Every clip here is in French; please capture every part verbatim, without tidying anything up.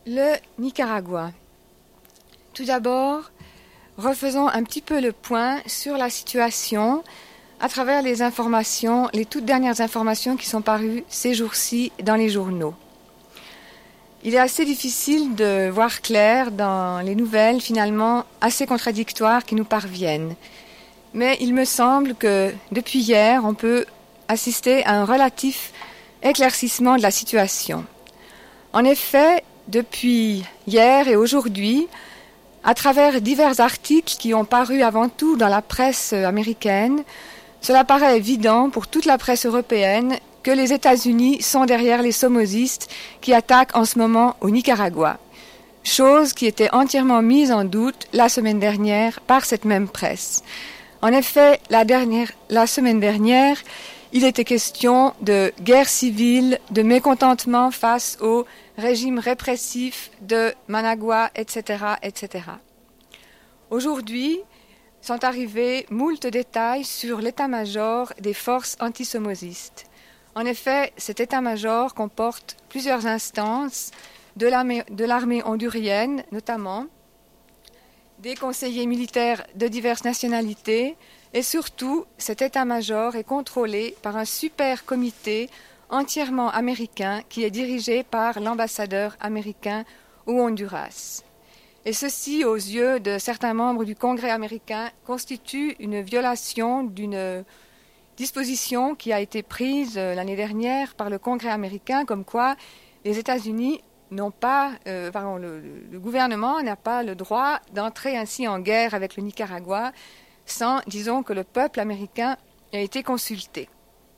Le Nicaragua. Tout d'abord, refaisons un petit peu le point sur la situation à travers les informations, les toutes dernières informations qui sont parues ces jours-ci dans les journaux. Il est assez difficile de voir clair dans les nouvelles finalement assez contradictoires qui nous parviennent. Mais il me semble que depuis hier, on peut assister à un relatif éclaircissement de la situation. En effet, depuis hier et aujourd'hui, à travers divers articles qui ont paru avant tout dans la presse américaine, cela paraît évident pour toute la presse européenne que les États-Unis sont derrière les somozistes qui attaquent en ce moment au Nicaragua, chose qui était entièrement mise en doute la semaine dernière par cette même presse. En effet, la, dernière, la semaine dernière, il était question de guerre civile, de mécontentement face au régime répressif de Managua, et cetera, et cetera. Aujourd'hui, sont arrivés moult détails sur l'état-major des forces antisomozistes. En effet, cet état-major comporte plusieurs instances de l'armée, de l'armée hondurienne, notamment des conseillers militaires de diverses nationalités, et surtout, cet état-major est contrôlé par un super comité entièrement américain qui est dirigé par l'ambassadeur américain au Honduras. Et ceci, aux yeux de certains membres du Congrès américain, constitue une violation d'une disposition qui a été prise l'année dernière par le Congrès américain, comme quoi les États-Unis n'ont pas, euh, pardon, le, le gouvernement n'a pas le droit d'entrer ainsi en guerre avec le Nicaragua sans, disons, que le peuple américain ait été consulté.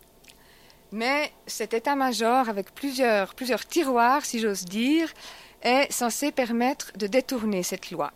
Mais cet état-major, avec plusieurs, plusieurs tiroirs, si j'ose dire, est censé permettre de détourner cette loi.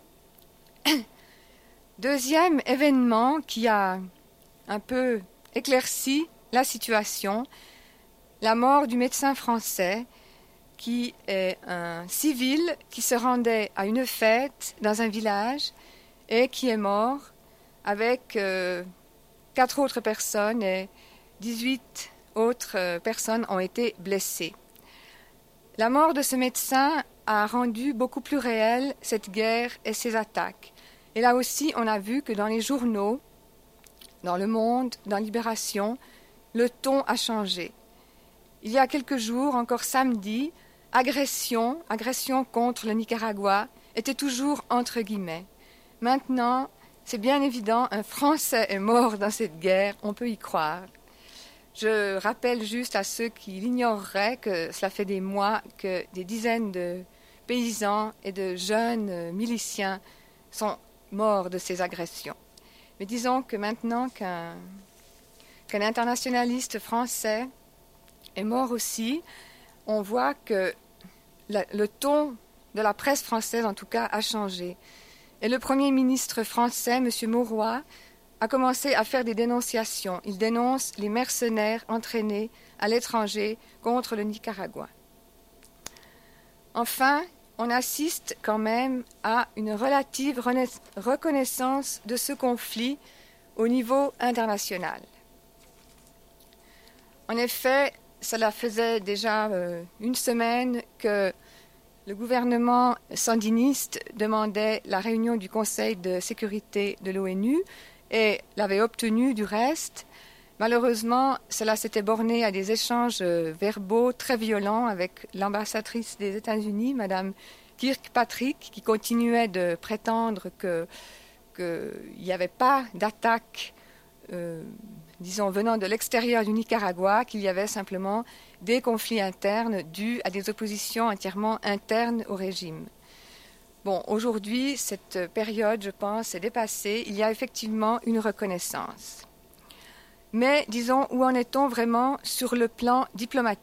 Deuxième événement qui a un peu éclairci la situation, la mort du médecin français qui est un civil qui se rendait à une fête dans un village et qui est mort avec euh, quatre autres personnes et dix-huit autres euh, personnes ont été blessées. La mort de ce médecin a rendu beaucoup plus réelle cette guerre et ces attaques. Et là aussi, on a vu que dans les journaux, dans Le Monde, dans Libération, le ton a changé. Il y a quelques jours, encore samedi, agression, agression contre le Nicaragua était toujours entre guillemets. Maintenant, c'est bien évident, un Français est mort dans cette guerre, on peut y croire. Je rappelle juste à ceux qui l'ignoreraient que cela fait des mois que des dizaines de paysans et de jeunes miliciens sont morts de ces agressions. Mais disons que maintenant qu'un, qu'un internationaliste français est mort aussi, on voit que la, le ton de la presse française, en tout cas, a changé. Et le Premier ministre français, M. Mauroy, a commencé à faire des dénonciations. Il dénonce les mercenaires entraînés à l'étranger contre le Nicaragua. Enfin, on assiste quand même à une relative reconnaissance de ce conflit au niveau international. En effet, cela faisait déjà euh, une semaine que le gouvernement sandiniste demandait la réunion du Conseil de sécurité de l'ONU et l'avait obtenu du reste. Malheureusement, cela s'était borné à des échanges verbaux très violents avec l'ambassadrice des États-Unis, Mme Kirkpatrick, qui continuait de prétendre que, qu'il n'y avait pas d'attaque, euh, disons, venant de l'extérieur du Nicaragua, qu'il y avait simplement des conflits internes dus à des oppositions entièrement internes au régime. Bon, aujourd'hui, cette période, je pense, est dépassée. Il y a effectivement une reconnaissance. Mais, disons, où en est-on vraiment sur le plan diplomatique ?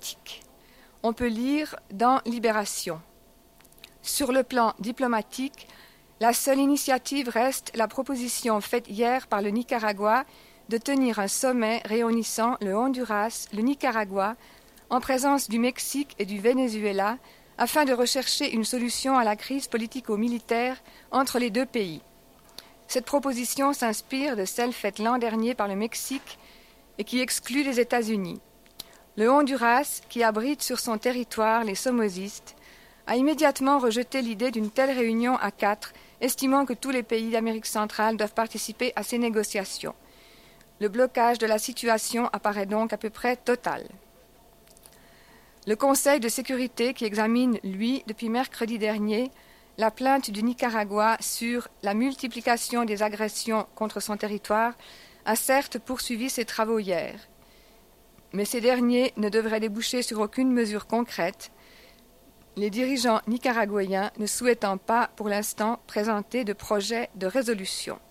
On peut lire dans Libération. Sur le plan diplomatique, la seule initiative reste la proposition faite hier par le Nicaragua de tenir un sommet réunissant le Honduras, le Nicaragua, en présence du Mexique et du Venezuela, afin de rechercher une solution à la crise politico-militaire entre les deux pays. Cette proposition s'inspire de celle faite l'an dernier par le Mexique et qui exclut les États-Unis. Le Honduras, qui abrite sur son territoire les somozistes, a immédiatement rejeté l'idée d'une telle réunion à quatre, estimant que tous les pays d'Amérique centrale doivent participer à ces négociations. Le blocage de la situation apparaît donc à peu près total. Le Conseil de sécurité, qui examine, lui, depuis mercredi dernier, la plainte du Nicaragua sur la multiplication des agressions contre son territoire, a certes poursuivi ses travaux hier. Mais ces derniers ne devraient déboucher sur aucune mesure concrète, les dirigeants nicaraguayens ne souhaitant pas pour l'instant présenter de projet de résolution.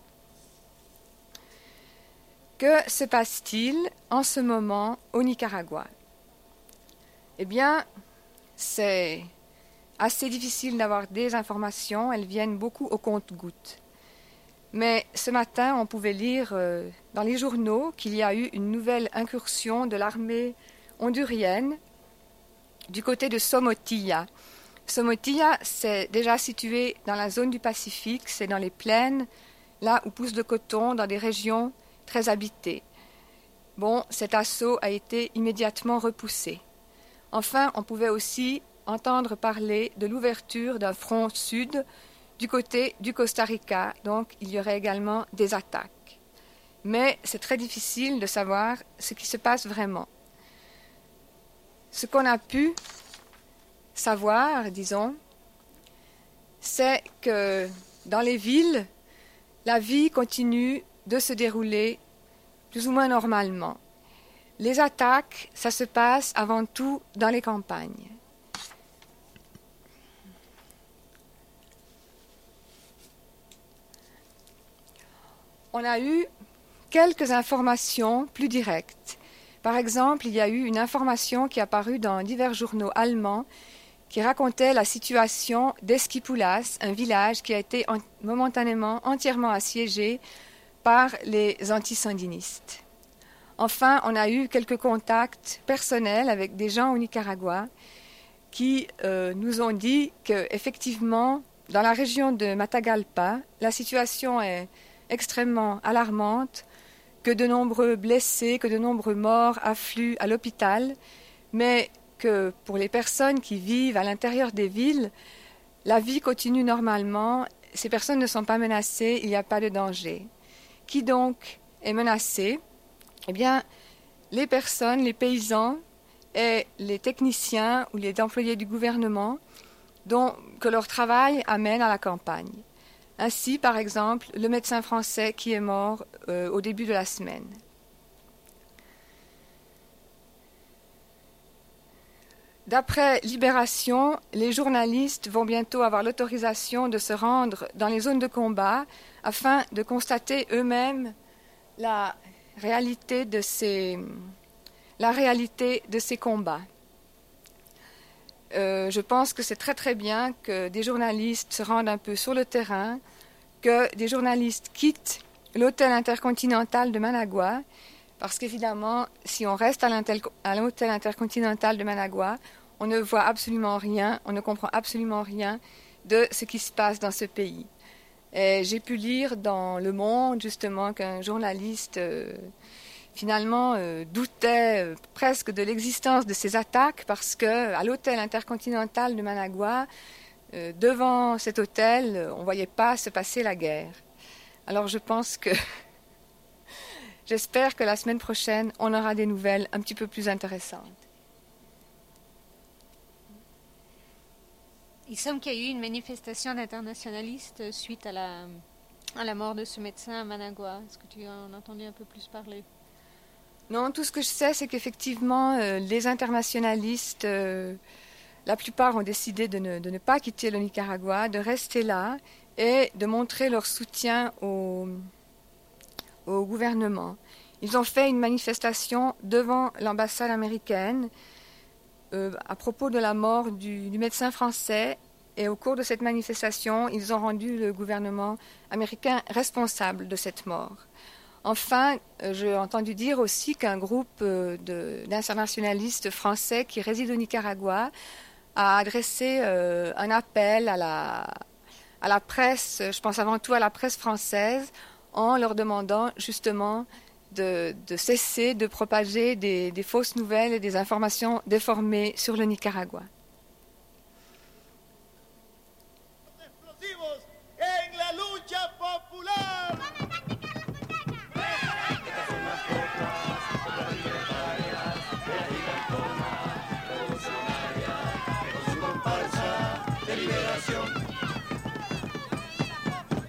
Que se passe-t-il en ce moment au Nicaragua? Eh bien, c'est assez difficile d'avoir des informations, elles viennent beaucoup au compte-gouttes. Mais ce matin, on pouvait lire euh, dans les journaux qu'il y a eu une nouvelle incursion de l'armée hondurienne du côté de Somotilla. Somotilla, c'est déjà situé dans la zone du Pacifique, c'est dans les plaines, là où pousse le coton, dans des régions très habitées. Bon, cet assaut a été immédiatement repoussé. Enfin, on pouvait aussi entendre parler de l'ouverture d'un front sud du côté du Costa Rica, donc il y aurait également des attaques. Mais c'est très difficile de savoir ce qui se passe vraiment. Ce qu'on a pu savoir, disons, c'est que dans les villes, la vie continue de se dérouler plus ou moins normalement. Les attaques, ça se passe avant tout dans les campagnes. On a eu quelques informations plus directes. Par exemple, il y a eu une information qui est apparue dans divers journaux allemands qui racontait la situation d'Esquipulas, un village qui a été en, momentanément entièrement assiégé par les antisandinistes. Enfin, on a eu quelques contacts personnels avec des gens au Nicaragua qui euh, nous ont dit qu'effectivement, dans la région de Matagalpa, la situation est extrêmement alarmante, que de nombreux blessés, que de nombreux morts affluent à l'hôpital, mais que pour les personnes qui vivent à l'intérieur des villes, la vie continue normalement, ces personnes ne sont pas menacées, il n'y a pas de danger. Qui donc est menacé? Eh bien, les personnes, les paysans et les techniciens ou les employés du gouvernement dont, que leur travail amène à la campagne. Ainsi, par exemple, le médecin français qui est mort euh, au début de la semaine. D'après Libération, les journalistes vont bientôt avoir l'autorisation de se rendre dans les zones de combat afin de constater eux-mêmes la réalité de ces, la réalité de ces combats. Euh, je pense que c'est très très bien que des journalistes se rendent un peu sur le terrain, que des journalistes quittent l'hôtel intercontinental de Managua, parce qu'évidemment, si on reste à l'hôtel intercontinental de Managua, on ne voit absolument rien, on ne comprend absolument rien de ce qui se passe dans ce pays. Et j'ai pu lire dans Le Monde, justement, qu'un journaliste, euh, finalement, euh, doutait euh, presque de l'existence de ces attaques, parce qu'à l'hôtel intercontinental de Managua, euh, devant cet hôtel, on ne voyait pas se passer la guerre. Alors je pense que... J'espère que la semaine prochaine, on aura des nouvelles un petit peu plus intéressantes. Il semble qu'il y a eu une manifestation d'internationalistes suite à la, à la mort de ce médecin à Managua. Est-ce que tu en as entendu un peu plus parler? Non, tout ce que je sais, c'est qu'effectivement, euh, les internationalistes, euh, la plupart ont décidé de ne, de ne pas quitter le Nicaragua, de rester là et de montrer leur soutien au, au gouvernement. Ils ont fait une manifestation devant l'ambassade américaine euh, à propos de la mort du, du médecin français. Et au cours de cette manifestation, ils ont rendu le gouvernement américain responsable de cette mort. Enfin, euh, j'ai entendu dire aussi qu'un groupe euh, de, d'internationalistes français qui résident au Nicaragua a adressé euh, un appel à la, à la presse, je pense avant tout à la presse française, en leur demandant justement de, de cesser de propager des, des fausses nouvelles et des informations déformées sur le Nicaragua.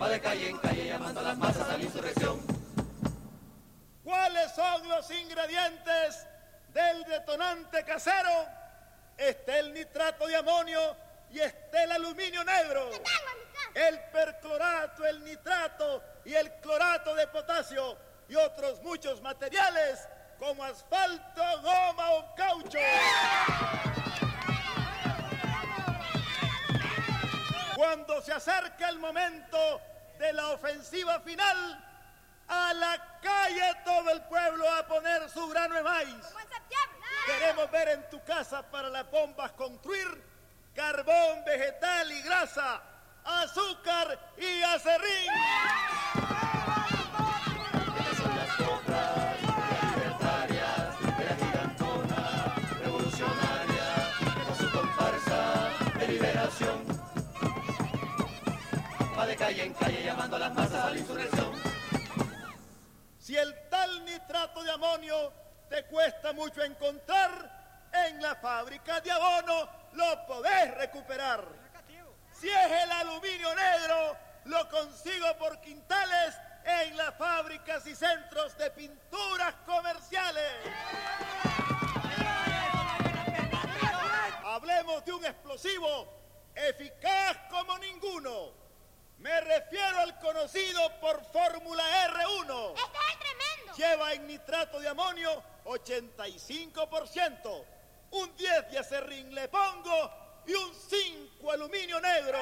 Va de calle en calle llamando a las masas a la insurrección. ¿Cuáles son los ingredientes del detonante casero? Está el nitrato de amonio y está el aluminio negro. El perclorato, el nitrato y el clorato de potasio y otros muchos materiales como asfalto, goma o caucho. Cuando se acerca el momento de la ofensiva final, a la calle todo el pueblo a poner su grano de maíz. Queremos ver en tu casa para las bombas construir carbón, vegetal y grasa, azúcar y acerrín. Estas son las coplas, las libertarias, de la gigantona revolucionaria, con su comparsa de liberación. Va de calle en calle llamando a las masas a la insurrección. Si el tal nitrato de amonio te cuesta mucho encontrar, en la fábrica de abono lo podés recuperar. Si es el aluminio negro, lo consigo por quintales en las fábricas y centros de pinturas comerciales. Hablemos de un explosivo eficaz como ninguno. Me refiero al conocido por fórmula R uno. ¡Este es el tremendo! Lleva en nitrato de amonio ochenta y cinco por ciento. Un diez de acerrín le pongo y un cinco aluminio negro.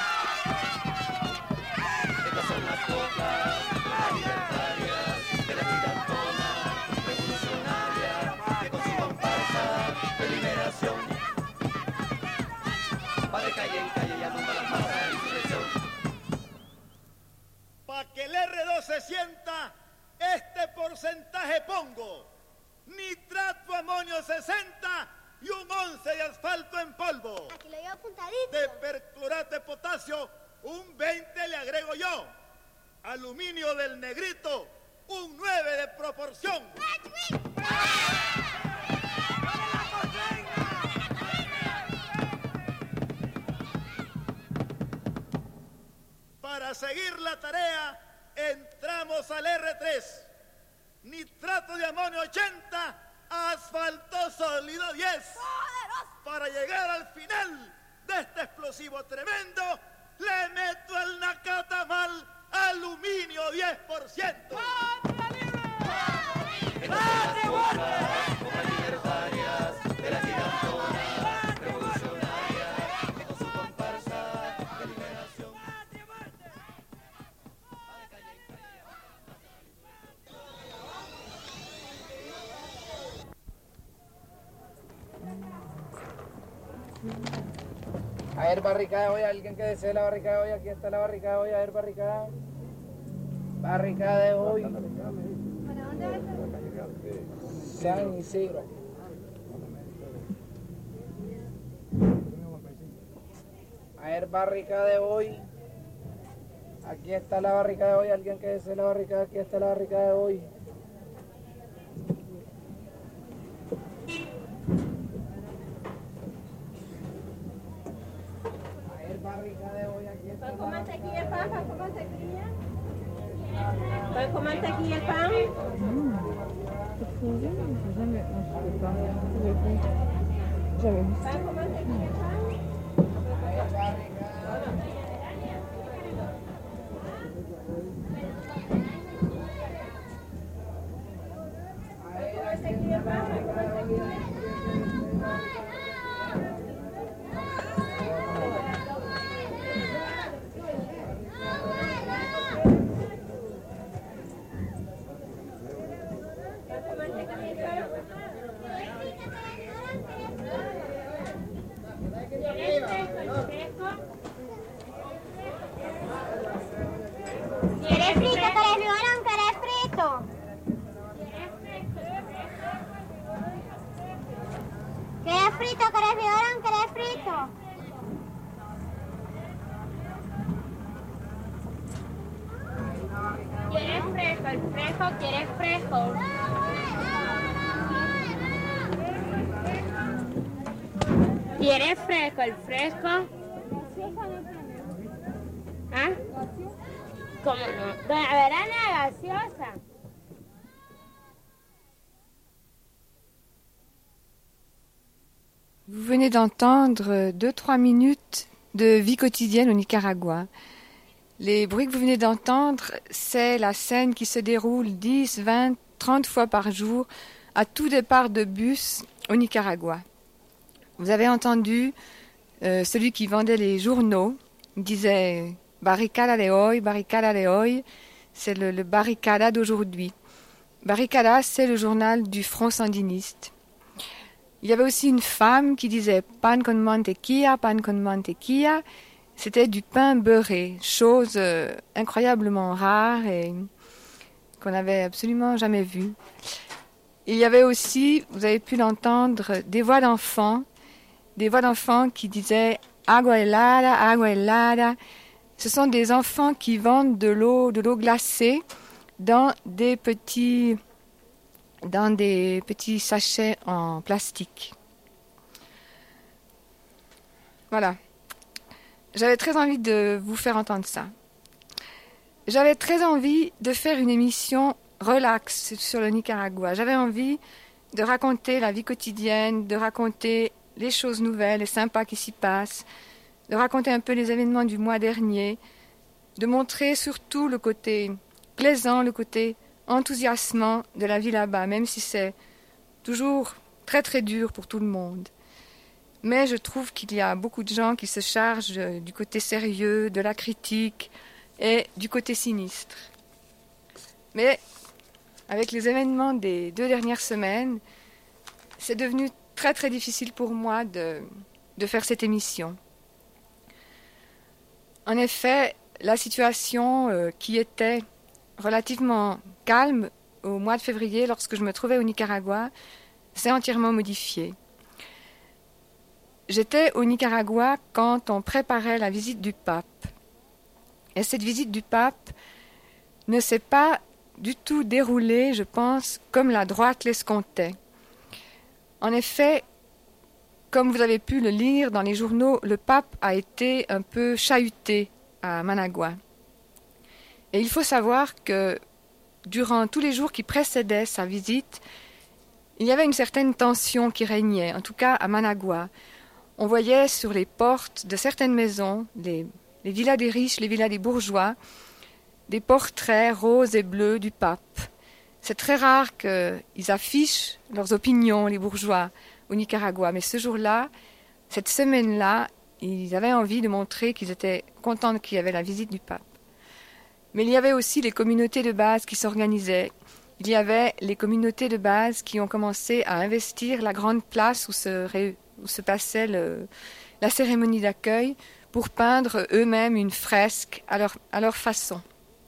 Estas son las coplas, las libertarias, de la gigantona revolucionaria, que con su comparsa de liberación va de calle en calle llamando a las masas a la insurrección. Pa' que el R dos se sienta, este porcentaje pongo. Nitrato amonio sesenta y un once de asfalto en polvo. Aquí lo llevo apuntadito. De perclorato de potasio, un veinte le agrego yo. Aluminio del negrito, un nueve de proporción. Para seguir la tarea, entramos al R tres. Nitrato de amonio ochenta, asfalto sólido diez. ¡Poderoso! Para llegar al final de este explosivo tremendo, le meto al nacatamal aluminio diez por ciento. Estas son las coplas, coplas libertarias, de la gigantona revolucionaria, que con su comparsa de liberación. A ver, barricada de olla, alguien que desee la barricada de olla, aquí está la barricada de olla, a ver, barricada. Barricada de olla. ¿Para dónde vas? San Isidro. A ver, barricada de hoy. Aquí está la barricada de hoy, alguien que desee la barricada, aquí está la barricada de hoy. Barrica de hoy, aquí está. ¿Puedo con mantequilla el pan? ¿Puedo con mantequilla? ¿Puedo con mantequilla el pan? ¿Puedo con mantequilla el pan? ¿Querés frito? ¿Querés vivarón? ¿Querés frito? ¿Querés frito? ¿Querés vivarón? ¿Querés frito? ¿Quieres fresco? El fresco, ¿quieres fresco? ¿Quieres fresco? El fresco. ¿Ah? ¿Cómo no? Doña Verana, gaseosa. Vous venez d'entendre deux trois minutes de vie quotidienne au Nicaragua. Les bruits que vous venez d'entendre, c'est la scène qui se déroule dix, vingt, trente fois par jour à tout départ de bus au Nicaragua. Vous avez entendu euh, celui qui vendait les journaux, il disait « Barricada de hoy, barricada de hoy », c'est le, le barricada d'aujourd'hui. Barricada, c'est le journal du Front sandiniste. Il y avait aussi une femme qui disait « pan con mantequilla, pan con mantequilla ». C'était du pain beurré, chose euh, incroyablement rare et qu'on n'avait absolument jamais vue. Il y avait aussi, vous avez pu l'entendre, des voix d'enfants, des voix d'enfants qui disaient « agua helada, agua helada ». Ce sont des enfants qui vendent de l'eau, de l'eau glacée dans des petits, dans des petits sachets en plastique. Voilà. J'avais très envie de vous faire entendre ça. J'avais très envie de faire une émission relax sur le Nicaragua. J'avais envie de raconter la vie quotidienne, de raconter les choses nouvelles et sympas qui s'y passent, de raconter un peu les événements du mois dernier, de montrer surtout le côté plaisant, le côté enthousiasmant de la vie là-bas, même si c'est toujours très très dur pour tout le monde. Mais je trouve qu'il y a beaucoup de gens qui se chargent du côté sérieux, de la critique et du côté sinistre. Mais avec les événements des deux dernières semaines, c'est devenu très très difficile pour moi de, de faire cette émission. En effet, la situation euh, qui était relativement calme au mois de février, lorsque je me trouvais au Nicaragua, s'est entièrement modifiée. J'étais au Nicaragua quand on préparait la visite du pape. Et cette visite du pape ne s'est pas du tout déroulée, je pense, comme la droite l'escomptait. En effet, comme vous avez pu le lire dans les journaux, le pape a été un peu chahuté à Managua. Et il faut savoir que durant tous les jours qui précédaient sa visite, il y avait une certaine tension qui régnait, en tout cas à Managua. On voyait sur les portes de certaines maisons, les, les villas des riches, les villas des bourgeois, des portraits roses et bleus du pape. C'est très rare qu'ils affichent leurs opinions, les bourgeois, au Nicaragua. Mais ce jour-là, cette semaine-là, ils avaient envie de montrer qu'ils étaient contents qu'il y avait la visite du pape. Mais il y avait aussi les communautés de base qui s'organisaient. Il y avait les communautés de base qui ont commencé à investir la grande place où se réunissaient où se passait le, la cérémonie d'accueil, pour peindre eux-mêmes une fresque à leur, à leur façon.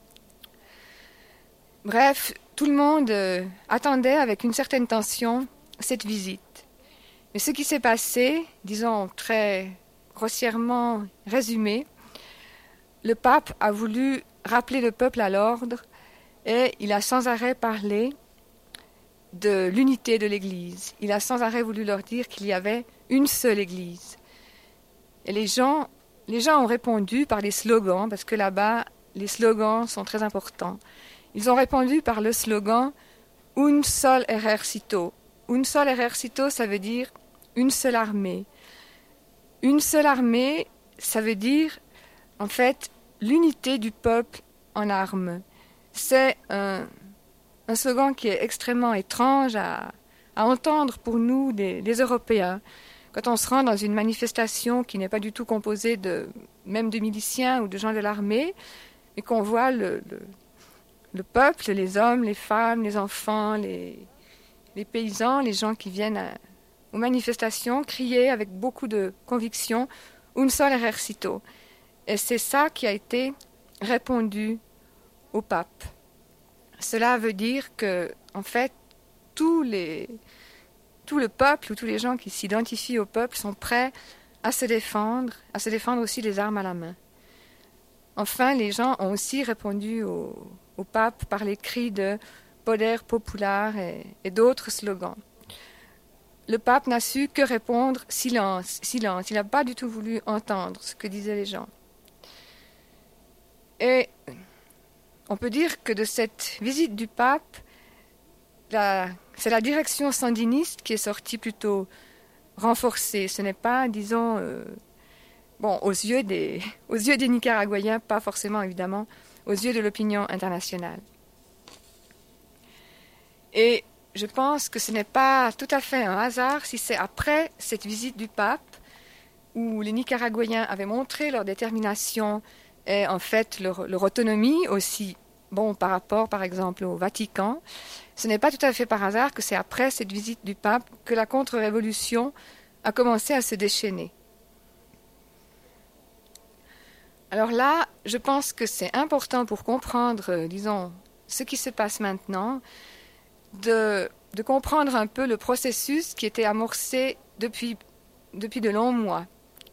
Bref, tout le monde euh, attendait avec une certaine tension cette visite. Mais ce qui s'est passé, disons très grossièrement résumé, le pape a voulu rappeler le peuple à l'ordre et il a sans arrêt parlé de l'unité de l'Église. Il a sans arrêt voulu leur dire qu'il y avait une seule Église. Et les gens, les gens ont répondu par des slogans, parce que là-bas, les slogans sont très importants. Ils ont répondu par le slogan « Un sol ejército ». Un sol ejército, ça veut dire une seule armée. Une seule armée, ça veut dire, en fait, l'unité du peuple en armes. C'est un, un slogan qui est extrêmement étrange à, à entendre pour nous, les, les Européens. Quand on se rend dans une manifestation qui n'est pas du tout composée de, même de miliciens ou de gens de l'armée, et qu'on voit le, le, le peuple, les hommes, les femmes, les enfants, les, les paysans, les gens qui viennent à, aux manifestations, crier avec beaucoup de conviction « Un sol ejército ». Et c'est ça qui a été répondu au pape. Cela veut dire que, en fait, tous les, tout le peuple ou tous les gens qui s'identifient au peuple sont prêts à se défendre, à se défendre aussi les armes à la main. Enfin, les gens ont aussi répondu au, au pape par les cris de « Poder popular » et, et d'autres slogans. Le pape n'a su que répondre « silence, silence ». Il n'a pas du tout voulu entendre ce que disaient les gens. Et on peut dire que de cette visite du pape, la, c'est la direction sandiniste qui est sortie plutôt renforcée. Ce n'est pas, disons, euh, bon, aux yeux des, aux yeux des Nicaraguayens, pas forcément évidemment, aux yeux de l'opinion internationale. Et je pense que ce n'est pas tout à fait un hasard si c'est après cette visite du pape où les Nicaraguayens avaient montré leur détermination et en fait leur, leur autonomie aussi, bon, par rapport par exemple au Vatican. Ce n'est pas tout à fait par hasard que c'est après cette visite du pape que la contre-révolution a commencé à se déchaîner. Alors là, je pense que c'est important pour comprendre, euh, disons, ce qui se passe maintenant, de, de comprendre un peu le processus qui était amorcé depuis, depuis de longs mois.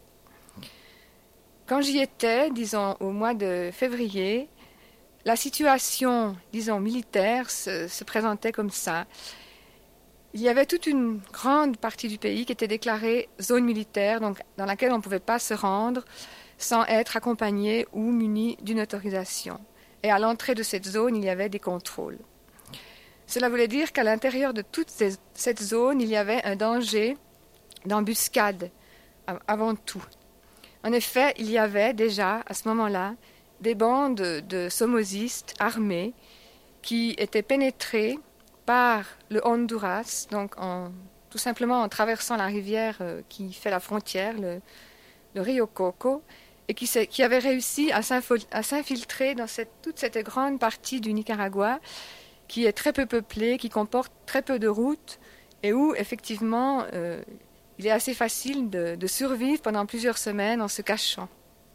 Quand j'y étais, disons, au mois de février, la situation, disons, militaire se, se présentait comme ça. Il y avait toute une grande partie du pays qui était déclarée zone militaire, donc dans laquelle on ne pouvait pas se rendre sans être accompagné ou muni d'une autorisation. Et à l'entrée de cette zone, il y avait des contrôles. Cela voulait dire qu'à l'intérieur de toute ces, cette zone, il y avait un danger d'embuscade avant tout. En effet, il y avait déjà, à ce moment-là, des bandes de somozistes armés qui étaient pénétrés par le Honduras, donc en, tout simplement en traversant la rivière euh, qui fait la frontière, le, le Rio Coco, et qui, qui avaient réussi à s'infiltrer dans cette, toute cette grande partie du Nicaragua qui est très peu peuplée, qui comporte très peu de routes et où effectivement euh, il est assez facile de, de survivre pendant plusieurs semaines en se cachant.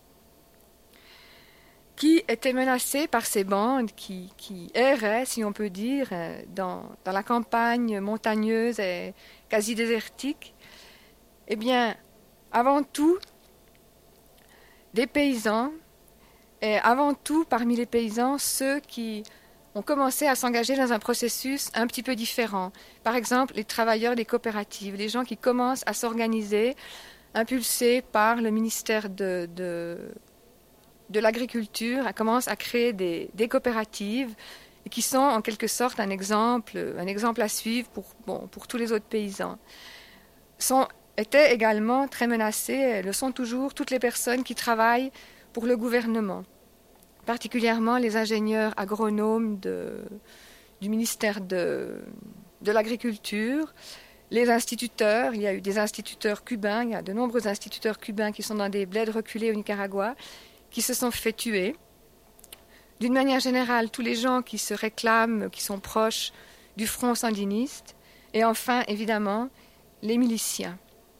Qui était menacé par ces bandes qui, qui erraient, si on peut dire, dans, dans la campagne montagneuse et quasi désertique? Eh bien, avant tout, des paysans, et avant tout, parmi les paysans, ceux qui ont commencé à s'engager dans un processus un petit peu différent. Par exemple, les travailleurs des coopératives, les gens qui commencent à s'organiser, impulsés par le ministère de, de, de l'Agriculture, commencent à créer des, des coopératives et qui sont en quelque sorte un exemple, un exemple à suivre pour, bon, pour tous les autres paysans. Sont, étaient également très menacés, le sont toujours, toutes les personnes qui travaillent pour le gouvernement, particulièrement les ingénieurs agronomes de, du ministère de, de l'Agriculture, les instituteurs. Il y a eu des instituteurs cubains, il y a de nombreux instituteurs cubains qui sont dans des bleds reculés au Nicaragua, qui se sont fait tuer. D'une manière générale, tous les gens qui se réclament, qui sont proches du front sandiniste, et enfin, évidemment, les miliciens.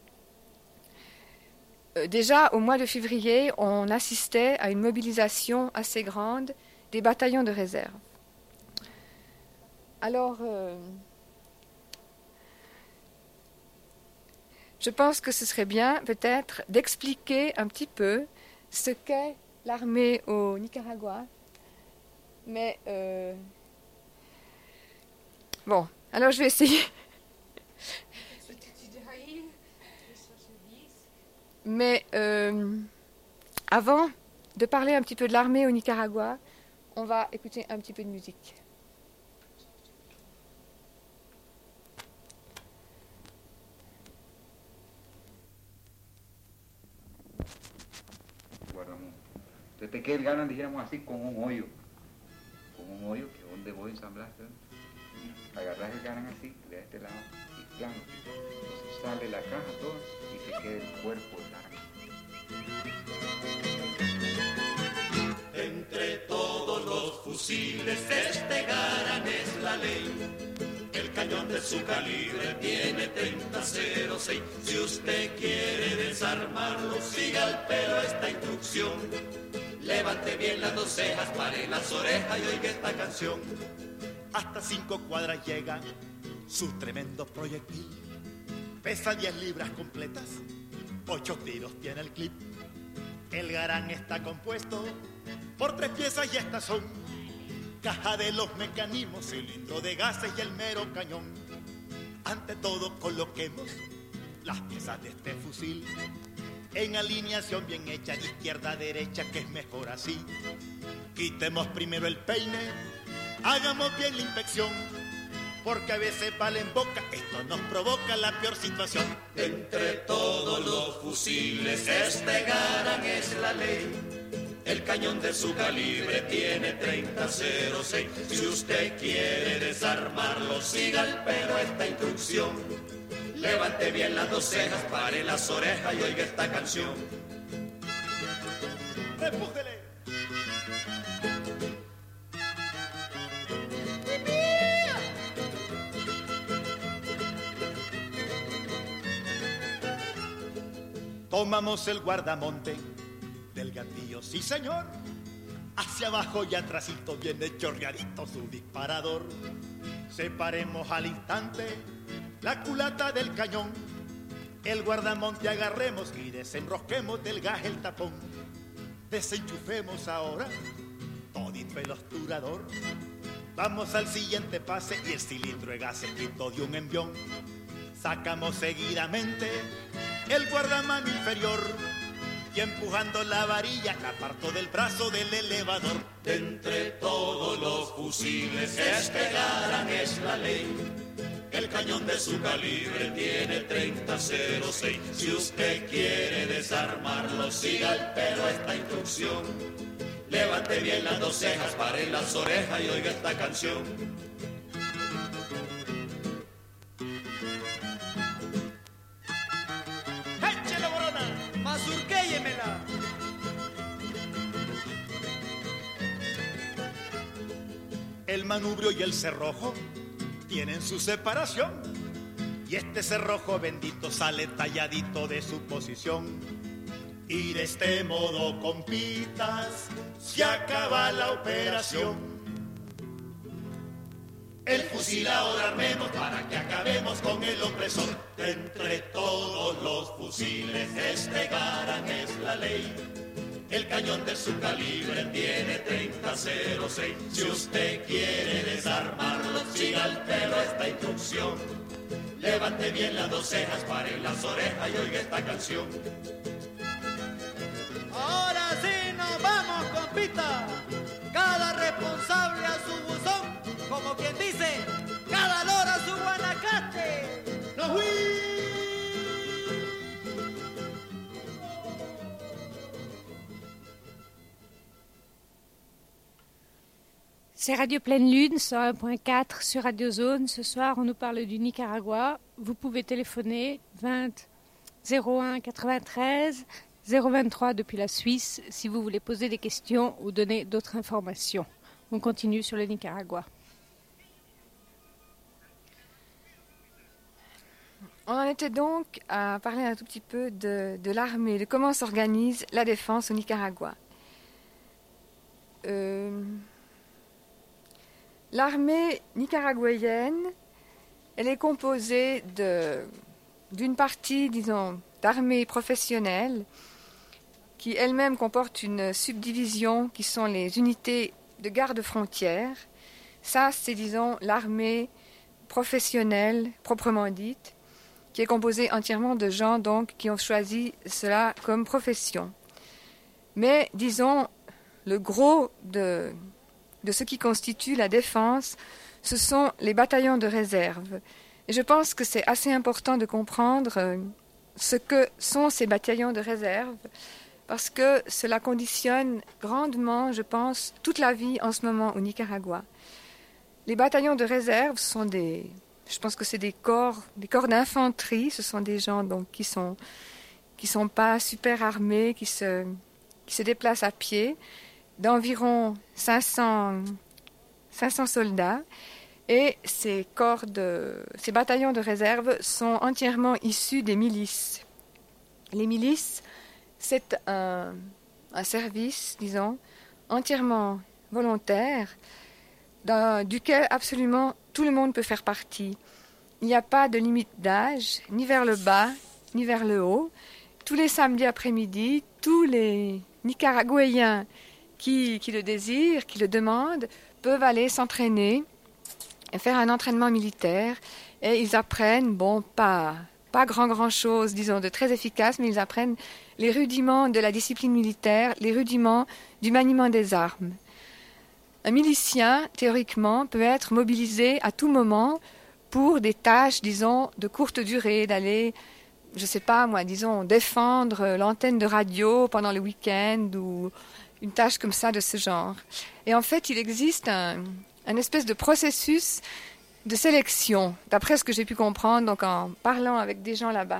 Déjà, au mois de février, on assistait à une mobilisation assez grande des bataillons de réserve. Alors, euh, je pense que ce serait bien, peut-être, d'expliquer un petit peu ce qu'est l'armée au Nicaragua. Mais, euh, bon, alors je vais essayer. Mais euh, avant de parler un petit peu de l'armée au Nicaragua, on va écouter un petit peu de musique. Guardamos. Entonces te queda el ganan, dijéramos así, con un hoyo. Con un hoyo que es donde voy a ensamblar. Agarras el ganan así, de este lado, y plano. Entonces sale la caja toda y se queda el cuerpo del ganan. Entre todos los fusiles este Garand es la ley. El cañón de su calibre tiene treinta cero seis. Si usted quiere desarmarlo, siga al pelo esta instrucción. Levante bien las dos cejas, pare las orejas y oiga esta canción. Hasta cinco cuadras llega su tremendo proyectil. Pesa diez libras completas, ocho tiros tiene el clip. El Garand está compuesto por tres piezas y estas son: caja de los mecanismos, cilindro de gases y el mero cañón. Ante todo coloquemos las piezas de este fusil en alineación bien hecha, de izquierda a derecha, que es mejor así. Quitemos primero el peine, hagamos bien la inspección, porque a veces vale en boca, esto nos provoca la peor situación. Entre todos los fusiles este Garand es la ley. El cañón de su calibre tiene treinta cero seis. Si usted quiere desarmarlo, siga al pero esta instrucción. Levante bien las dos cejas, pare las orejas y oiga esta canción. ¡Repújele! Tomamos el guardamonte del gatillo, sí señor. Hacia abajo y atrásito viene chorreadito su disparador. Separemos al instante la culata del cañón. El guardamonte agarremos y desenrosquemos del gas el tapón. Desenchufemos ahora todito el obturador. Vamos al siguiente pase y el cilindro de gas se quitó de un envión. Sacamos seguidamente el guardamano inferior y empujando la varilla la apartó del brazo del elevador. De entre todos los fusiles este Garand es la ley. El cañón de su calibre tiene treinta cero seis. Si usted quiere desarmarlo, siga al pero esta instrucción. Levante bien las dos cejas, pare las orejas y oiga esta canción. ¡Échele, Borona! ¡Mazurquéyemela! El manubrio y el cerrojo tienen su separación y este cerrojo bendito sale talladito de su posición. Y de este modo, compitas, se acaba la operación. El fusil ahora armemos para que acabemos con el opresor. De entre todos los fusiles este Garand es la ley. El cañón de su calibre tiene treinta cero seis. Si usted quiere desarmarlo, siga al pelo esta instrucción. Levante bien las dos cejas, pare las orejas y oiga esta canción. Ahora sí nos vamos, compita. Cada responsable a su buzón, como quien dice, cada lora a su guanacaste. ¡Nos fuimos! C'est Radio Pleine Lune, cent un point quatre sur Radio Zone. Ce soir, on nous parle du Nicaragua. Vous pouvez téléphoner vingt zéro un quatre-vingt-treize zéro vingt-trois depuis la Suisse si vous voulez poser des questions ou donner d'autres informations. On continue sur le Nicaragua. On en était donc à parler un tout petit peu de, de l'armée, de comment s'organise la défense au Nicaragua. Euh, l'armée nicaraguayenne, elle est composée de, d'une partie, disons, d'armée professionnelle, qui elle-même comporte une subdivision qui sont les unités de garde-frontières. Ça, c'est, disons, l'armée professionnelle proprement dite, qui est composée entièrement de gens donc qui ont choisi cela comme profession. Mais, disons, le gros de, de ce qui constitue la défense, ce sont les bataillons de réserve. Et je pense que c'est assez important de comprendre ce que sont ces bataillons de réserve, parce que cela conditionne grandement, je pense, toute la vie en ce moment au Nicaragua. Les bataillons de réserve sont des, je pense que c'est des corps, des corps d'infanterie. Ce sont des gens donc qui sont, qui sont pas super armés, qui se, qui se déplacent à pied, d'environ cinq cents, cinq cents soldats. Et ces corps de, ces bataillons de réserve sont entièrement issus des milices. Les milices, c'est un, un service, disons, entièrement volontaire, dans, duquel absolument tout le monde peut faire partie. Il n'y a pas de limite d'âge, ni vers le bas, ni vers le haut. Tous les samedis après-midi, tous les Nicaraguayens qui, qui le désirent, qui le demandent, peuvent aller s'entraîner et faire un entraînement militaire. Et ils apprennent, bon, pas, pas grand grand chose, disons, de très efficace, mais ils apprennent les rudiments de la discipline militaire, les rudiments du maniement des armes. Un milicien, théoriquement, peut être mobilisé à tout moment pour des tâches, disons, de courte durée, d'aller, je ne sais pas moi, disons, défendre l'antenne de radio pendant le week-end ou une tâche comme ça de ce genre. Et en fait, il existe un, un espèce de processus de sélection, d'après ce que j'ai pu comprendre, donc en parlant avec des gens là-bas.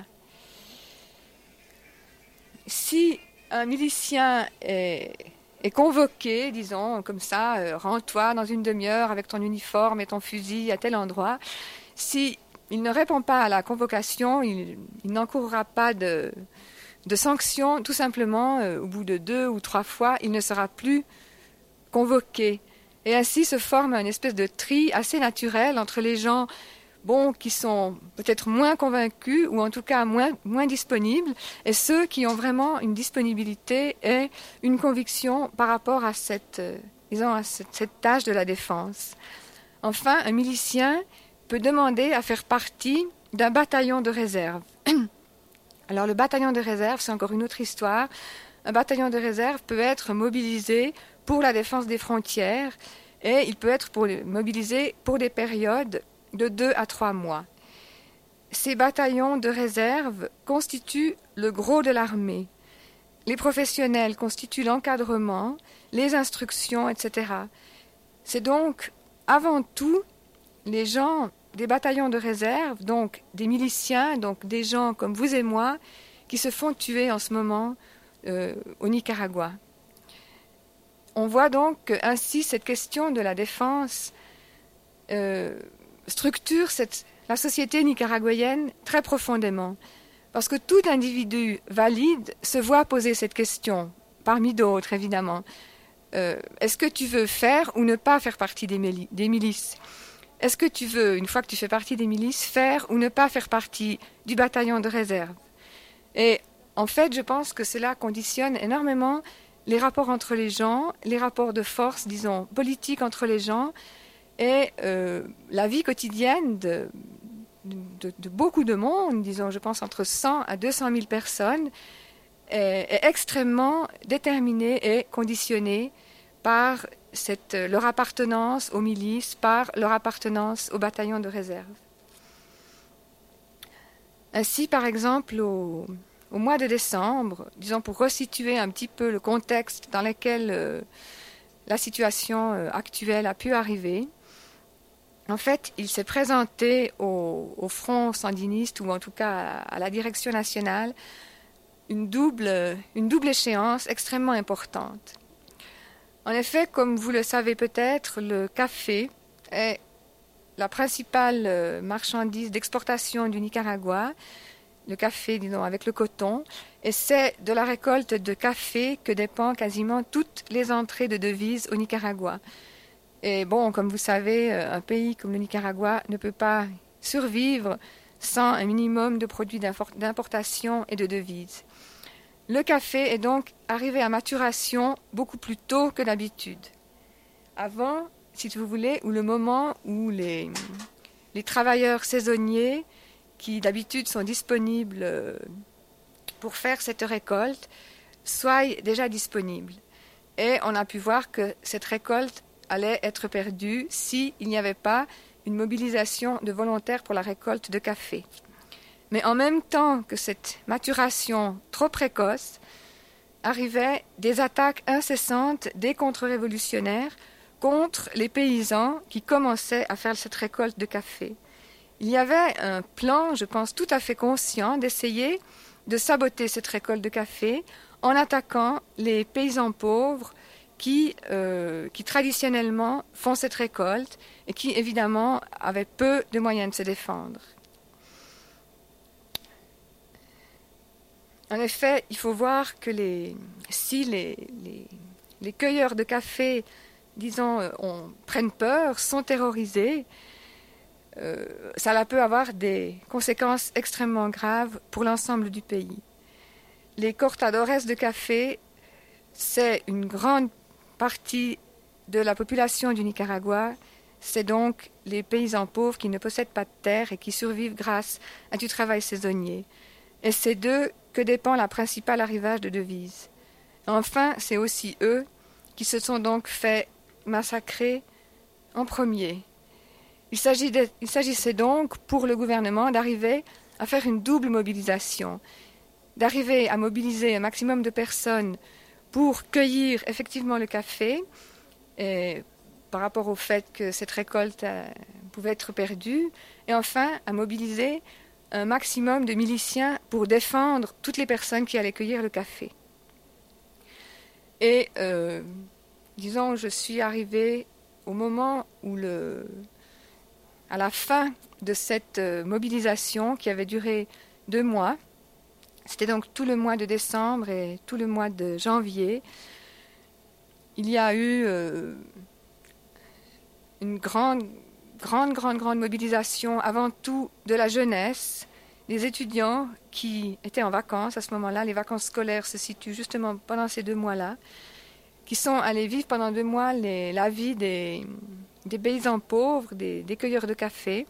Si un milicien est, est convoqué, disons, comme ça, euh, rends-toi dans une demi-heure avec ton uniforme et ton fusil à tel endroit, si il ne répond pas à la convocation, il, il n'encourra pas de, de sanctions, tout simplement, euh, au bout de deux ou trois fois, il ne sera plus convoqué. Et ainsi se forme une espèce de tri assez naturel entre les gens bon, qui sont peut-être moins convaincus ou en tout cas moins, moins disponibles et ceux qui ont vraiment une disponibilité et une conviction par rapport à cette, euh, disons, à cette, cette tâche de la défense. Enfin, un milicien peut demander à faire partie d'un bataillon de réserve. Alors le bataillon de réserve, c'est encore une autre histoire. Un bataillon de réserve peut être mobilisé pour la défense des frontières et il peut être pour, mobilisé pour des périodes de deux à trois mois. Ces bataillons de réserve constituent le gros de l'armée. Les professionnels constituent l'encadrement, les instructions, et cetera. C'est donc avant tout les gens des bataillons de réserve, donc des miliciens, donc des gens comme vous et moi, qui se font tuer en ce moment euh, au Nicaragua. On voit donc que ainsi cette question de la défense euh, structure cette, la société nicaraguayenne très profondément. Parce que tout individu valide se voit poser cette question, parmi d'autres évidemment. Euh, est-ce que tu veux faire ou ne pas faire partie des, mili- des milices ? Est-ce que tu veux, une fois que tu fais partie des milices, faire ou ne pas faire partie du bataillon de réserve ? Et en fait, je pense que cela conditionne énormément les rapports entre les gens, les rapports de force, disons, politiques entre les gens, et euh, la vie quotidienne de, de, de beaucoup de monde, disons, je pense entre cent à deux cent mille personnes, est, est extrêmement déterminée et conditionnée par cette, leur appartenance aux milices, par leur appartenance au bataillon de réserve. Ainsi, par exemple, au, au mois de décembre, disons pour resituer un petit peu le contexte dans lequel euh, la situation euh, actuelle a pu arriver, en fait, il s'est présenté au, au front sandiniste, ou en tout cas à, à la direction nationale, une double, une double échéance extrêmement importante. En effet, comme vous le savez peut-être, le café est la principale marchandise d'exportation du Nicaragua, le café, disons, avec le coton, et c'est de la récolte de café que dépend quasiment toutes les entrées de devises au Nicaragua. Et bon, comme vous savez, un pays comme le Nicaragua ne peut pas survivre sans un minimum de produits d'importation et de devises. Le café est donc arrivé à maturation beaucoup plus tôt que d'habitude. Avant, si vous voulez, ou le moment où les, les travailleurs saisonniers, qui d'habitude sont disponibles pour faire cette récolte, soient déjà disponibles. Et on a pu voir que cette récolte allait être perdue s'il n'y avait pas une mobilisation de volontaires pour la récolte de café. Mais en même temps que cette maturation trop précoce, arrivaient des attaques incessantes des contre-révolutionnaires contre les paysans qui commençaient à faire cette récolte de café. Il y avait un plan, je pense, tout à fait conscient d'essayer de saboter cette récolte de café en attaquant les paysans pauvres qui, euh, qui traditionnellement font cette récolte et qui, évidemment, avaient peu de moyens de se défendre. En effet, il faut voir que les, si les, les, les cueilleurs de café, disons, on, prennent peur, sont terrorisés, euh, ça peut avoir des conséquences extrêmement graves pour l'ensemble du pays. Les cortadores de café, c'est une grande partie de la population du Nicaragua, c'est donc les paysans pauvres qui ne possèdent pas de terre et qui survivent grâce à du travail saisonnier. Et c'est d'eux que dépend la principale arrivage de devises. Enfin, c'est aussi eux qui se sont donc fait massacrer en premier. Il s'agit de, il s'agissait donc pour le gouvernement d'arriver à faire une double mobilisation, d'arriver à mobiliser un maximum de personnes pour cueillir effectivement le café, et par rapport au fait que cette récolte euh, pouvait être perdue, et enfin à mobiliser un maximum de miliciens pour défendre toutes les personnes qui allaient cueillir le café. Et euh, disons, je suis arrivée au moment où le, à la fin de cette euh, mobilisation qui avait duré deux mois, c'était donc tout le mois de décembre et tout le mois de janvier, il y a eu euh, une grande, grande, grande, grande mobilisation, avant tout de la jeunesse, des étudiants qui étaient en vacances à ce moment-là. Les vacances scolaires se situent justement pendant ces deux mois-là, qui sont allés vivre pendant deux mois les, la vie des, des paysans pauvres, des, des cueilleurs de café,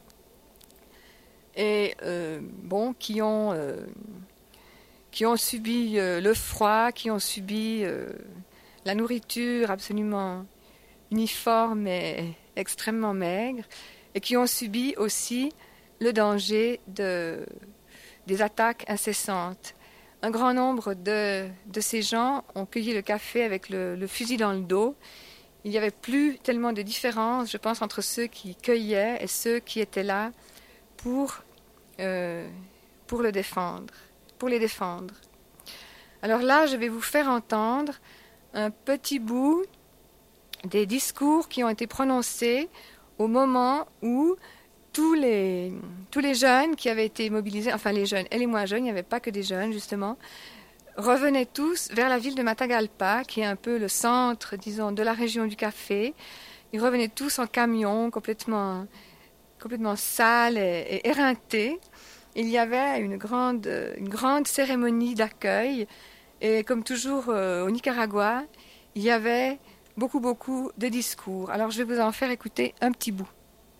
et euh, bon, qui ont, euh, qui ont subi euh, le froid, qui ont subi euh, la nourriture absolument uniforme et extrêmement maigre, et qui ont subi aussi le danger de, des attaques incessantes. Un grand nombre de, de ces gens ont cueilli le café avec le, le fusil dans le dos. Il n'y avait plus tellement de différence, je pense, entre ceux qui cueillaient et ceux qui étaient là pour, euh, pour le défendre, pour les défendre. Alors là, je vais vous faire entendre un petit bout des discours qui ont été prononcés au moment où tous les, tous les jeunes qui avaient été mobilisés, enfin les jeunes et les moins jeunes, il n'y avait pas que des jeunes justement, revenaient tous vers la ville de Matagalpa, qui est un peu le centre, disons, de la région du café. Ils revenaient tous en camion, complètement, complètement sales et, et éreintés. Il y avait une grande, une grande cérémonie d'accueil, et comme toujours euh, au Nicaragua, il y avait beaucoup, beaucoup de discours. Alors je vais vous en faire écouter un petit bout.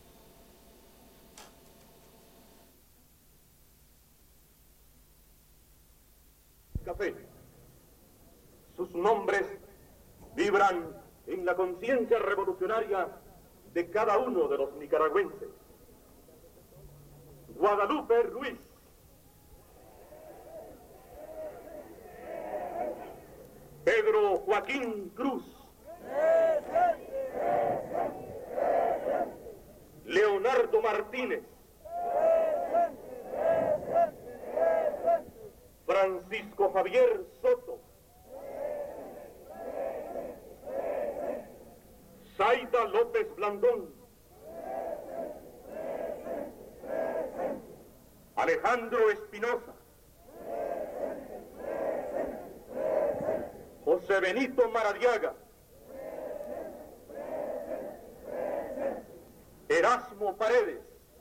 Café. Sus nombres vibran en la conciencia revolucionaria de cada uno de los nicaragüenses. Guadalupe Ruiz, Pedro Joaquín Cruz, Leonardo Martínez, Francisco Javier Soto, Zaida López Blandón, Alejandro Espinosa, José Benito Maradiaga, Erasmo Paredes.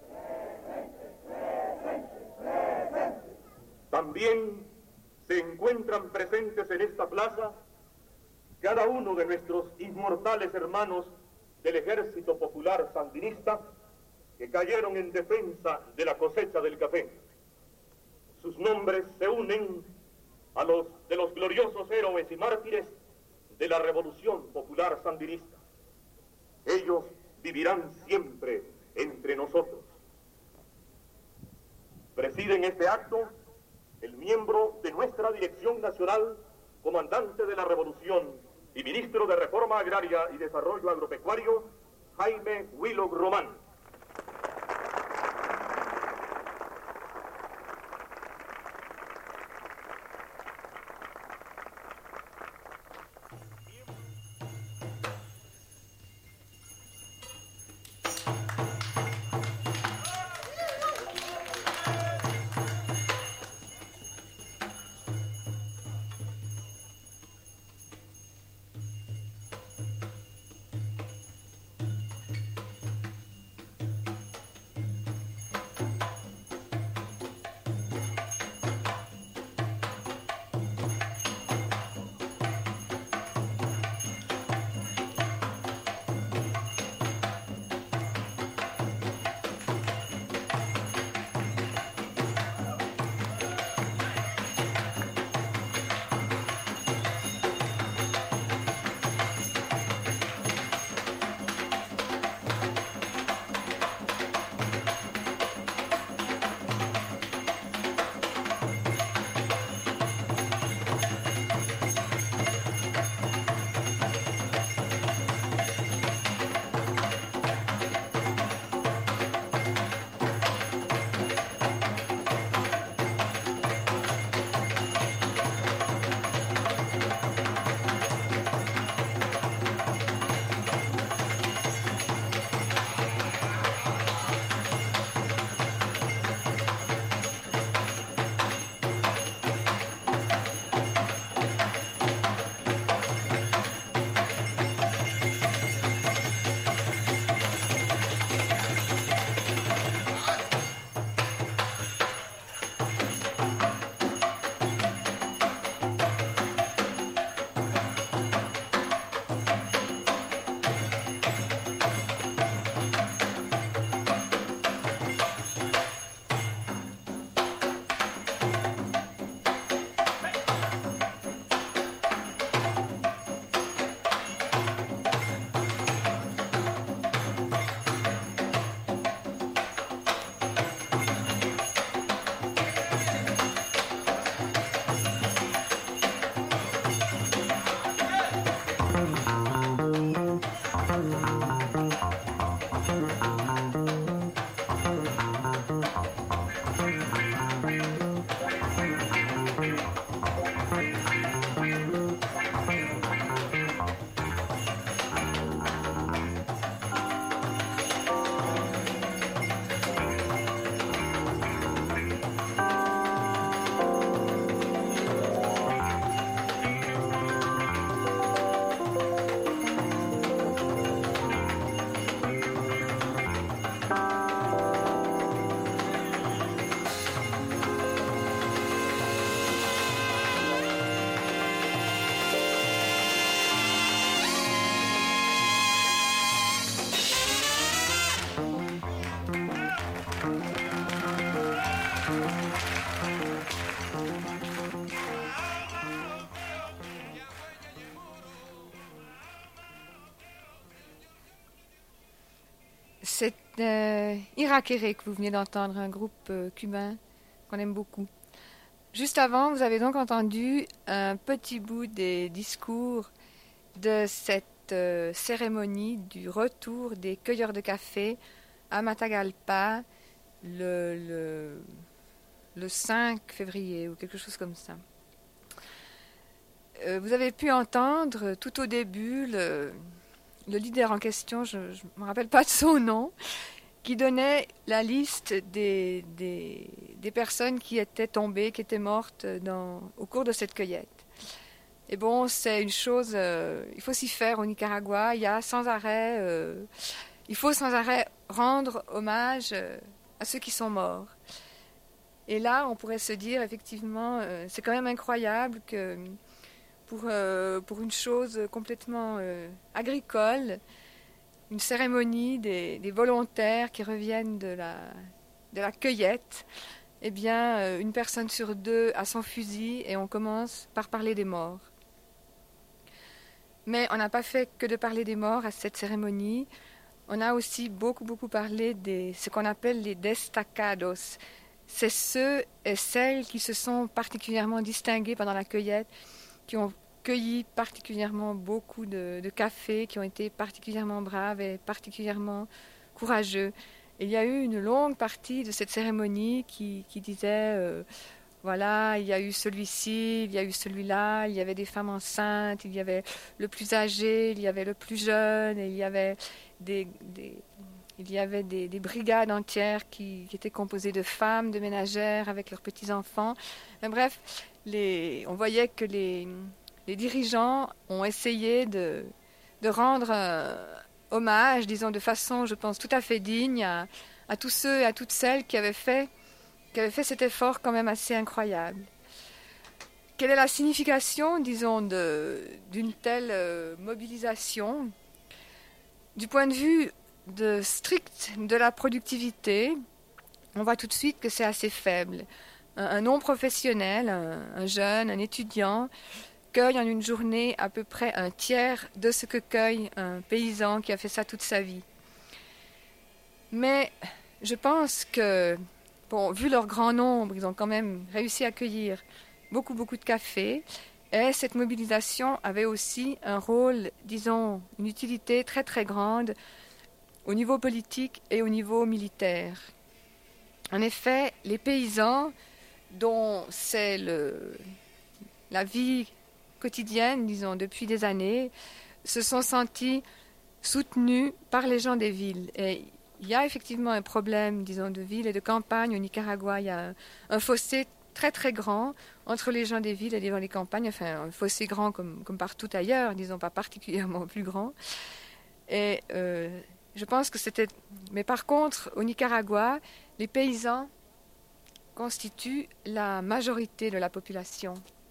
También se encuentran presentes en esta plaza cada uno de nuestros inmortales hermanos del Ejército Popular Sandinista que cayeron en defensa de la cosecha del café. Sus nombres se unen a los de los gloriosos héroes y mártires de la Revolución Popular Sandinista. Ellos vivirán siempre entre nosotros. Presiden este acto el miembro de nuestra Dirección Nacional, comandante de la Revolución y ministro de Reforma Agraria y Desarrollo Agropecuario, Jaime Willock Román. C'est euh, Irakere que vous venez d'entendre, un groupe euh, cubain qu'on aime beaucoup. Juste avant, vous avez donc entendu un petit bout des discours de cette euh, cérémonie du retour des cueilleurs de café à Matagalpa le, le, le cinq février ou quelque chose comme ça. Euh, vous avez pu entendre tout au début le, le leader en question, je ne me rappelle pas de son nom, qui donnait la liste des, des, des personnes qui étaient tombées, qui étaient mortes dans, au cours de cette cueillette. Et bon, c'est une chose, euh, il faut s'y faire au Nicaragua, il y a sans arrêt, euh, il faut sans arrêt rendre hommage euh, à ceux qui sont morts. Et là, on pourrait se dire, effectivement, euh, c'est quand même incroyable que pour, euh, pour une chose complètement euh, agricole, une cérémonie des, des volontaires qui reviennent de la, de la cueillette, eh bien, euh, une personne sur deux a son fusil et on commence par parler des morts. Mais on n'a pas fait que de parler des morts à cette cérémonie. On a aussi beaucoup, beaucoup parlé de ce qu'on appelle les destacados. C'est ceux et celles qui se sont particulièrement distingués pendant la cueillette, qui ont cueilli particulièrement beaucoup de, de café, qui ont été particulièrement braves et particulièrement courageux. Et il y a eu une longue partie de cette cérémonie qui, qui disait, euh, voilà, il y a eu celui-ci, il y a eu celui-là, il y avait des femmes enceintes, il y avait le plus âgé, il y avait le plus jeune, et il y avait des... des Il y avait des, des brigades entières qui, qui étaient composées de femmes, de ménagères avec leurs petits-enfants. Mais bref, les, on voyait que les, les dirigeants ont essayé de, de rendre euh, hommage, disons de façon, je pense, tout à fait digne à, à tous ceux et à toutes celles qui avaient fait, qui avaient fait cet effort quand même assez incroyable. Quelle est la signification, disons, de, d'une telle euh, mobilisation ? Du point de vue de strict de la productivité, on voit tout de suite que c'est assez faible. Un, un non-professionnel, un, un jeune, un étudiant, cueille en une journée à peu près un tiers de ce que cueille un paysan qui a fait ça toute sa vie. Mais je pense que, bon, vu leur grand nombre, ils ont quand même réussi à cueillir beaucoup, beaucoup de café. Et cette mobilisation avait aussi un rôle, disons, une utilité très, très grande au niveau politique et au niveau militaire. En effet, les paysans, dont c'est le, la vie quotidienne, disons, depuis des années, se sont sentis soutenus par les gens des villes. Et il y a effectivement un problème, disons, de ville et de campagne au Nicaragua. Il y a un, un fossé très très grand entre les gens des villes et les gens des campagnes, enfin un fossé grand comme, comme partout ailleurs, disons pas particulièrement plus grand. Et euh, je pense que c'était... Mais par contre, au Nicaragua, les paysans constituent la majorité de la population.